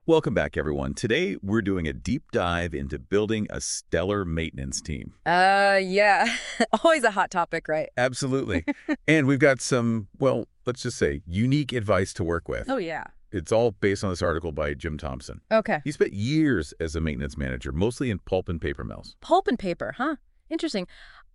Welcome back, everyone. Today, we're doing a deep dive into building a stellar maintenance team. Yeah. Always a hot topic, right? Absolutely. And we've got some, well, let's just say, unique advice to work with. Oh, yeah. It's all based on this article by Jim Thompson. Okay. He spent years as a maintenance manager, mostly in pulp and paper mills. Pulp and paper, huh? Interesting.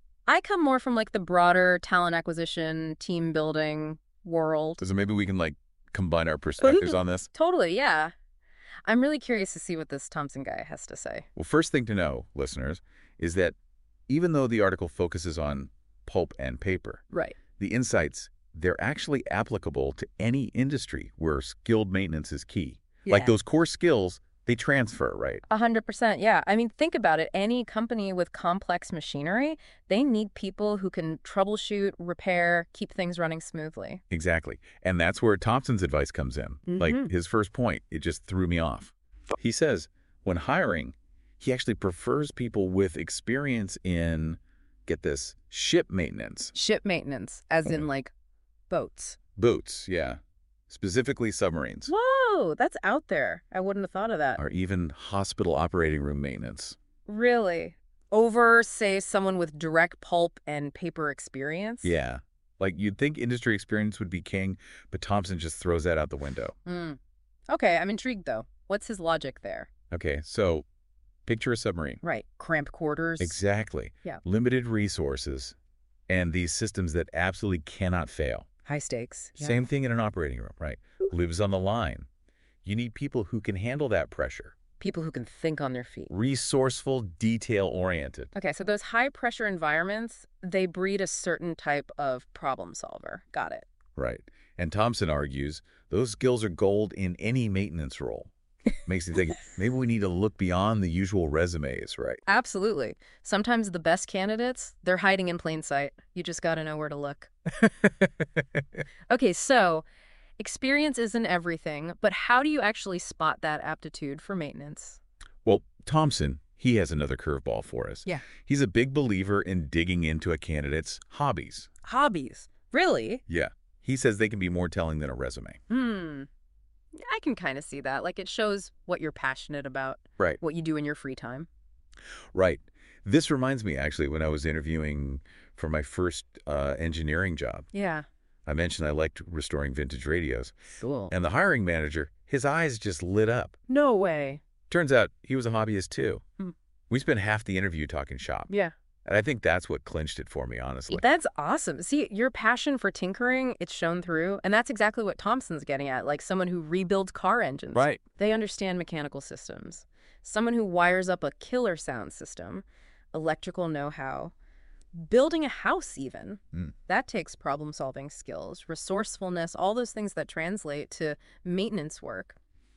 I come more from like the broader talent acquisition, team building world. So maybe we can, combine our perspectives on this. Totally, yeah. I'm really curious to see what this Thompson guy has to say. Well, first thing to know, listeners, is that even though the article focuses on pulp and paper, Right. the insights, they're actually applicable to any industry where skilled maintenance is key. Like Yeah. those core skills, they transfer, right? 100%, yeah. I mean, think about it. Any company with complex machinery, they need people who can troubleshoot, repair, keep things running smoothly. Exactly. And that's where Thompson's advice comes in. Like his first point, it just threw me off. He says, when hiring, he actually prefers people with experience in, get this, ship maintenance. Ship maintenance, as in like boats. Boats, yeah. Specifically submarines. Whoa, that's out there. I wouldn't have thought of that. Or even hospital operating room maintenance. Really? Over, say, someone with direct pulp and paper experience? Yeah. Like, you'd think industry experience would be king, but Thompson just throws that out the window. Okay, I'm intrigued, though. What's his logic there? Okay, so picture a submarine. Right, cramped quarters. Exactly. Yeah. Limited resources and these systems that absolutely cannot fail. High stakes. Yeah. Same thing in an operating room, right? Lives on the line. You need people who can handle that pressure. People who can think on their feet. Resourceful, detail-oriented. Okay, so those high-pressure environments, they breed a certain type of problem solver. Got it. Right. And Thompson argues those skills are gold in any maintenance role. Makes you think maybe we need to look beyond the usual resumes, right? Absolutely. Sometimes the best candidates, they're hiding in plain sight. You just got to know where to look. Okay, so experience isn't everything, but how do you actually spot that aptitude for maintenance? Well, Thompson, he has another curveball for us. Yeah. He's a big believer in digging into a candidate's hobbies. Hobbies. Really? Yeah. He says they can be more telling than a resume. I can kind of see that. Like, it shows what you're passionate about. Right. What you do in your free time. Right. This reminds me, actually, when I was interviewing for my first engineering job. Yeah. I mentioned I liked restoring vintage radios. Cool. And the hiring manager, his eyes just lit up. No way. Turns out he was a hobbyist, too. Hmm. We spent half the interview talking shop. Yeah. And I think that's what clinched it for me, honestly. That's awesome. See, your passion for tinkering, it's shown through. And that's exactly what Thompson's getting at, like someone who rebuilds car engines. Right. They understand mechanical systems. Someone who wires up a killer sound system, electrical know-how, building a house even. That takes problem-solving skills, resourcefulness, all those things that translate to maintenance work.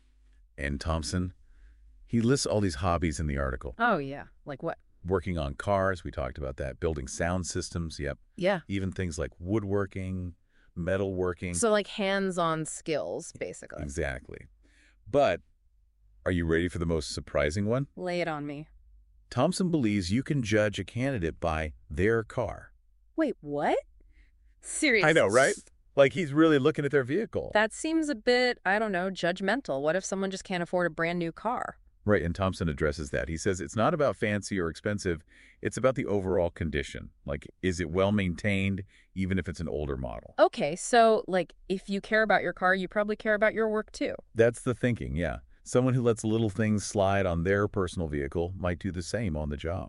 And Thompson, he lists all these hobbies in the article. Oh, yeah. Like what? Working on cars, we talked about that. Building sound systems, yep. Yeah. Even things like woodworking, metalworking. So like hands-on skills, basically. Exactly. But are you ready for the most surprising one? Lay it on me. Thompson believes you can judge a candidate by their car. Wait, what? Seriously? I know, right? Like he's really looking at their vehicle. That seems a bit, I don't know, judgmental. What if someone just can't afford a brand new car? Right, and Thompson addresses that. He says it's not about fancy or expensive. It's about the overall condition. Like, is it well maintained, even if it's an older model? Okay, so, like, if you care about your car, you probably care about your work, too. That's the thinking, yeah. Someone who lets little things slide on their personal vehicle might do the same on the job.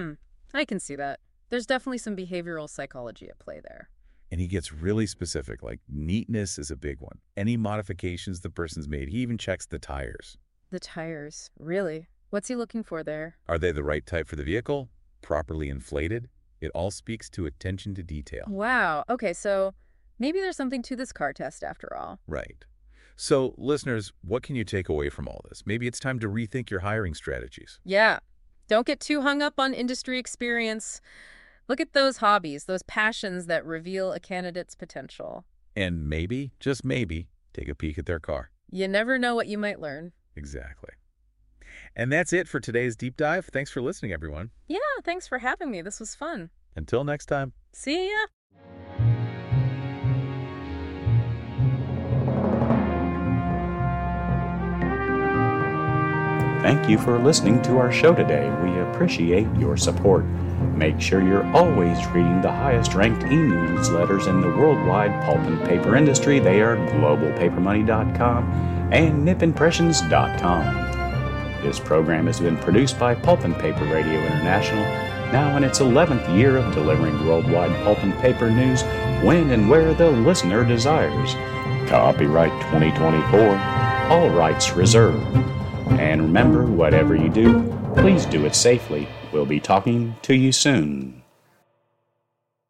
I can see that. There's definitely some behavioral psychology at play there. And he gets really specific, like neatness is a big one. Any modifications the person's made, he even checks the tires. The tires. Really? What's he looking for there? Are they the right type for the vehicle? Properly inflated? It all speaks to attention to detail. Wow. Okay, so maybe there's something to this car test after all. Right. So, listeners, what can you take away from all this? Maybe it's time to rethink your hiring strategies. Yeah. Don't get too hung up on industry experience. Look at those hobbies, those passions that reveal a candidate's potential. And maybe, just maybe, take a peek at their car. You never know what you might learn. Exactly. And that's it for today's deep dive. Thanks for listening, everyone. Yeah, thanks for having me. This was fun. Until next time. See ya. Thank you for listening to our show today. We appreciate your support. Make sure you're always reading the highest-ranked e-newsletters in the worldwide pulp and paper industry. They are globalpapermoney.com and nipimpressions.com. This program has been produced by Pulp and Paper Radio International, now in its 11th year of delivering worldwide pulp and paper news when and where the listener desires. Copyright 2024, all rights reserved. And remember, whatever you do, please do it safely. We'll be talking to you soon.